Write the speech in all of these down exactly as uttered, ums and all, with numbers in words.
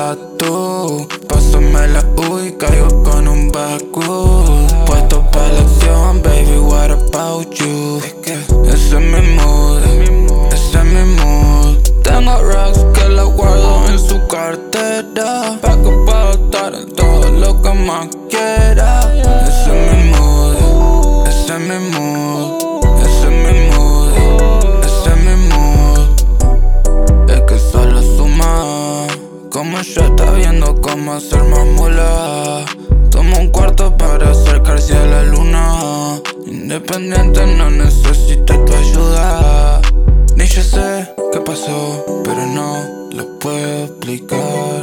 tú. Pásame la U y caigo con un backward. Puesto pa' la acción, baby, what about you? Ese es mi mood, ese es mi mood. Tengo racks que la guardo en su cartera, pa' que pueda estar en todo lo que más quiera. Ese es mi mood, ese es mi mood, ese es mi mood, ese es mi mood. Es que solo suma, como yo está viendo cómo hacer más mula. Toma un cuarto para acercarse a la luna. Independiente, no necesito tu ayuda. Ni yo sé qué pasó, pero no lo puedo explicar.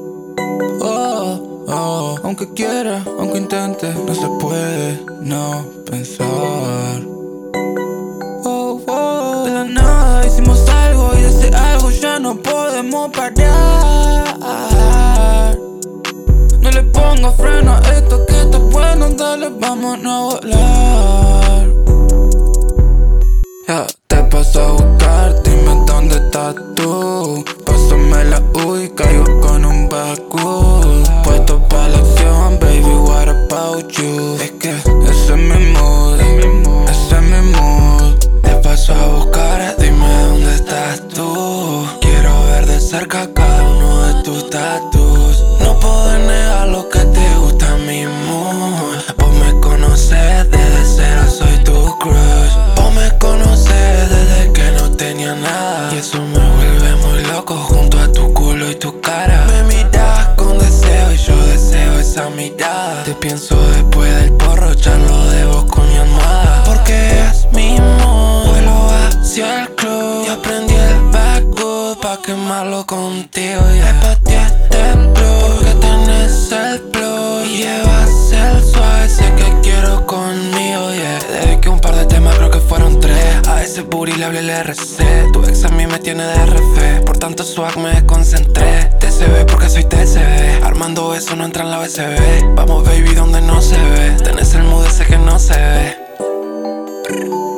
Oh, oh, aunque quiera, aunque intente, no se puede no pensar. Oh, oh, de la nada hicimos algo y de ese algo ya no podemos parar. No le pongo freno a esto que está bueno, dale, vámonos a volar. Yeah. Te paso a buscar, dime dónde estás tú. Pásame la U y caigo con un backward. Puesto pa' la acción, baby, what about you? Es que ese es mi mood, ese es mi mood. Te paso a buscar, dime dónde estás tú. Quiero ver de cerca cada uno de tus tatuos. No puedo negar lo que te gusta mi mood. Vos me conoces desde cero, soy tu crush. Vos me conoces desde que no tenía nada, y eso me vuelve muy loco junto a tu culo y tu cara. Me miras con deseo y yo deseo esa mirada. Te pienso después del porro, charlo de vos con mi almohada. Porque es mi mood, vuelo hacia el club y aprendí el backwood pa' quemarlo contigo. Yeah. Me pateaste el blue porque tenés el plus y llevas el suave, sé que quiero conmigo, yeah. Desde que un par de temas creo que fueron tres. A ese booty le hablé el R C. Tu ex a mí me tiene de R F. Por tanto swag me desconcentré. T C B porque soy T C B. Armando eso no entra en la B C B. Vamos baby donde no se ve. Tenés el mood ese que no se ve.